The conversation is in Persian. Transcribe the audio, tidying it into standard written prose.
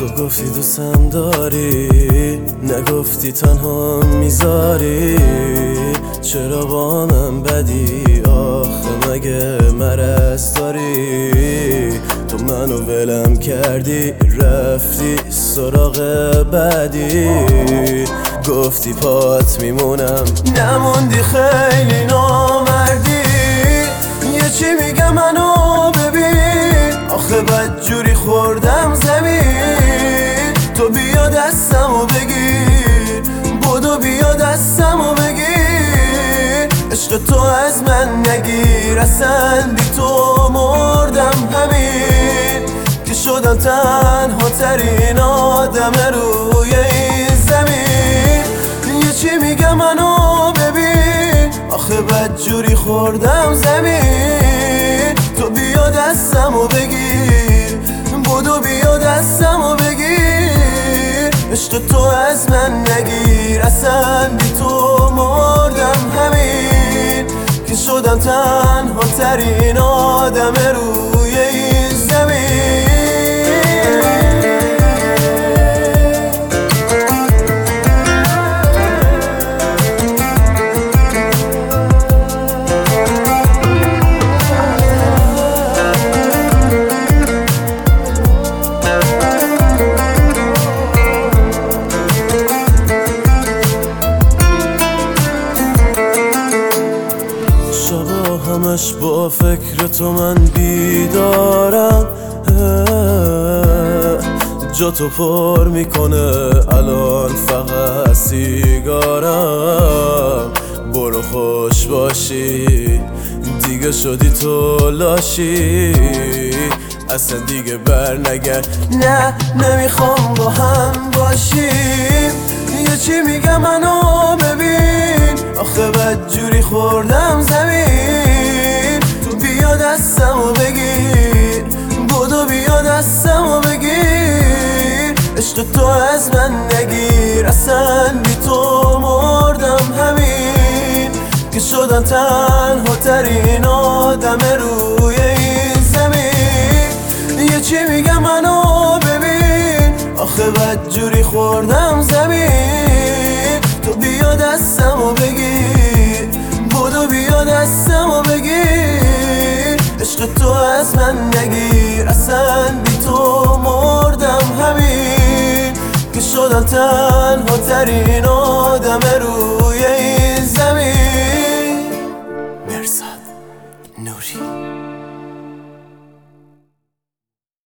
تو گفتی دوستم داری، نگفتی تنها میذاری. چرا با من بدی؟ آخه مگه مرض داری؟ تو منو ولم کردی، رفتی سراغ بعدی. گفتی پات میمونم، نموندی، خیلی نامردی. یه چی میگم منو ببین، آخه بدجوری خوردم زمین. تو بیا دستمو بگیر، بدو بیا دستمو بگیر. عشق تو از من نگیر، اصلا بی تو مردم همین. که شدم تنها ترین آدم روی این زمین. یه چی میگم منو ببین، آخه بدجوری خوردم زمین. تو بیا دستمو بگیر، بدو بیا دستمو بگیر. عشق تو از من نگیر، اصلا بی تو مردم همین. که شدم تنها ترین آدم روی این زمین. همش با فکر تو من بیدارم. جا تو پر میکنه الان فقط سیگارم. برو خوش باشی، دیگه شدی تو لاشی. اصلا دیگه بر نگرد، نه نمیخوام با هم باشیم. یه چی میگم منو ببین، آخه بدجوری خوردم زمین. تو بیا دستمو بگیر، بدو بیا دستمو بگیر. عشق تو از من نگیر، اصلا بی تو مردم همین. که شدم تنها ترین آدم روی این زمین. یه چی میگم منو ببین، آخه بدجوری خوردم زمین. تو بیا دستمو بگیر، بدو بیا دستمو بگیر. عشق تو از من نگیر، اصلا بی تو مردم همین. که شدم تنها ترین آدم روی این زمین. مرزاد نوری.